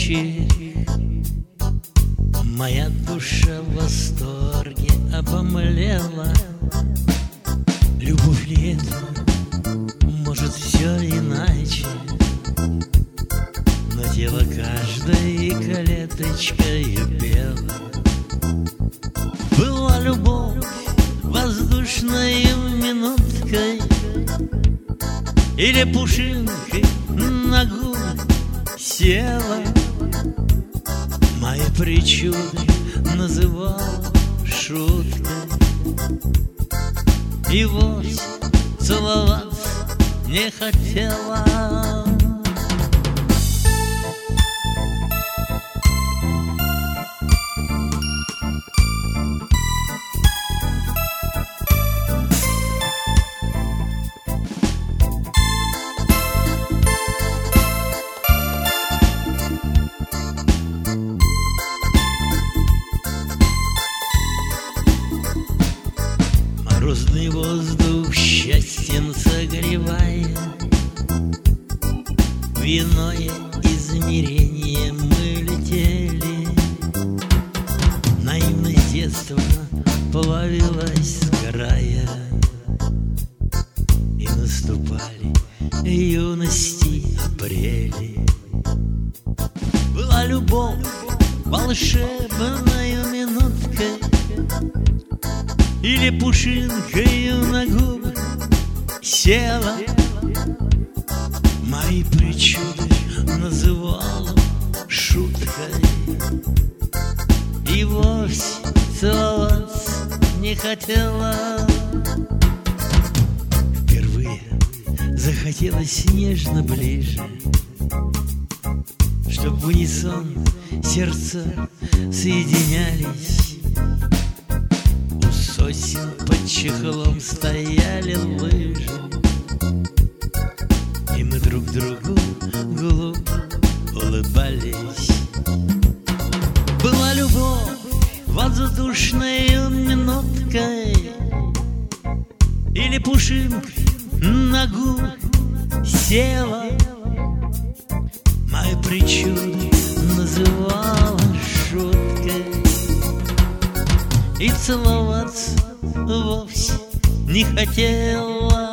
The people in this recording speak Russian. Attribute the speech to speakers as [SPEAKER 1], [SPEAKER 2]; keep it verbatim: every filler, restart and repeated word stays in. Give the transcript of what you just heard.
[SPEAKER 1] горячий. Моя душа в восторге обомлела. Любовь ли это? Может, все иначе, но тело каждой клеточкой пело. Была любовь воздушной минуткой или пушинкой на губы села. Мои причуды называла шуткой, и вовсе целоваться не хотела. Морозный воздух счастьем согревая, в иное измерение мы летели. Наивность детства плавилась с края, и наступали юности апрели. Была любовь волшебною минуткой или пушинкою на губы села. Мои причуды называла шуткой, и вовсе целоваться не хотела. Впервые захотелось нежно ближе, чтоб в унисон сердца соединялись. Сосен под чехлом стояли лыжи, и мы друг другу глупо улыбались. Была любовь воздушной минуткой или пушинкой на губы села. Мои причуды называла шуткой, и целоваться вовсе не хотела.